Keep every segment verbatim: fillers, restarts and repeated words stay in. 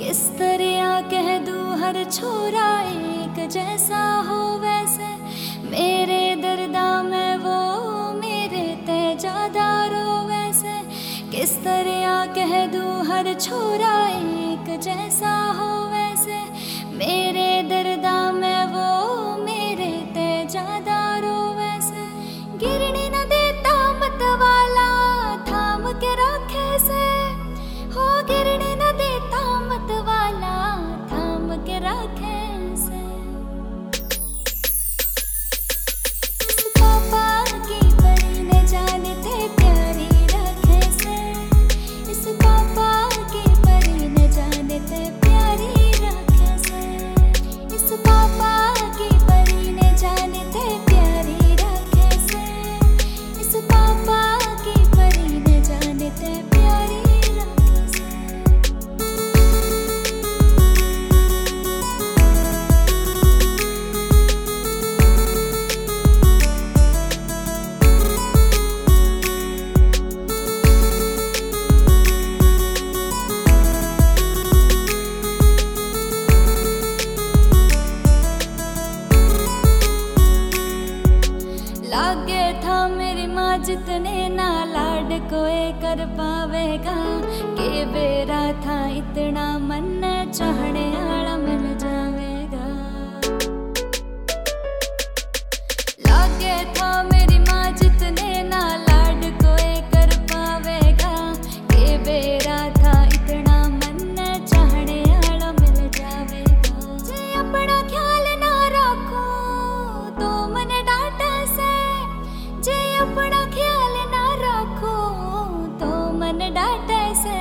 किस तरह कह दूं हर छोरा एक जैसा हो वैसे, मेरे दर्दा में वो मेरे ते ज्यादा रो वैसे। किस तरह कह दूं हर छोरा एक जैसा हो वैसे, मेरे दर्दा में वो मेरे ते ज्यादा रो वैसे। गिरने न देता मत वाला थाम के रखे से, हो गिरने न देता मत वाला थाम के रखे से। इस पापा की परी ने जाने थे प्यारी रखे से, इस पापा की परी ने जाने थे प्यारी रखे से। इस पापा की परी ने जाने थे प्यारी रखे से, इस पापा की परी ने जाने थे प्यारी रखे से। लागे था मेरी माँ जितने ना लाड कोई कर पावेगा, के बेरा था इतना मन चाहने आड़ा मिल जावेगा। लागे था मेरी माँ जितने ना लाड कोई कर पावेगा, के बेरा था इतना मन चाहने आड़ा मिल जावेगा। जे अपना ख्याल ना रखो तो मन डांटे से, जे अपना ख्याल ना रखो तो मन डांटे से।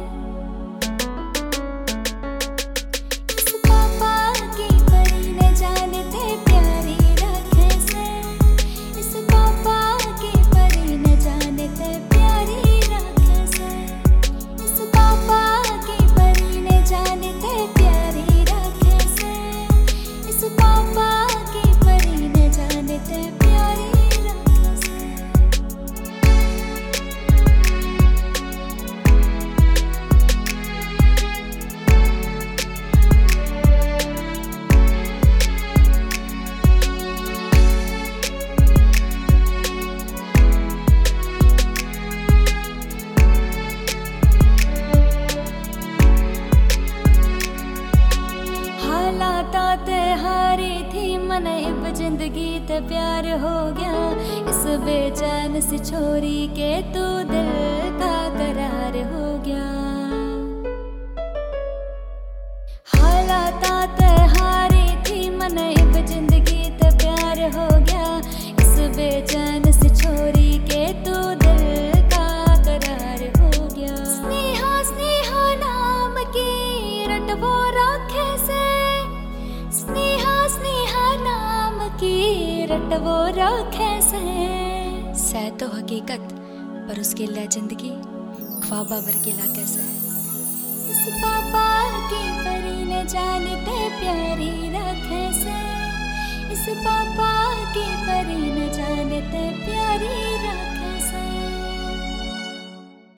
इस पापा की परी ने जाने थे प्यारी रखे से, इस पापा की परी ने जाने थे प्यारी रखे से। इस पापा की परी ने जाने थे प्यारी रखे से, इस पापा की परी ने जाने थे प्यारी रखे से। हालाते हारी थी मन इब जिंदगी ते प्यार हो गया, इस बेचैन सी छोरी के तू दिल का करार हो गया। हालाते हारी थी मन इब जिंदगी ते प्यार हो गया, इस बेचैन सी छोरी के तू दिल का करार हो गया। स्नेहा स्नेहा नाम की रटवो रखे से, स्नेहा स्नेहा नाम की रटवो रखे से। सह तो हकीकत पर उसके लिए जिंदगी ख्वाबा वर्गी लागे से। इस पापा की परी ने जाने थे प्यारी रखे से, इस पापा की परी ने जाने थे प्यारी रखे।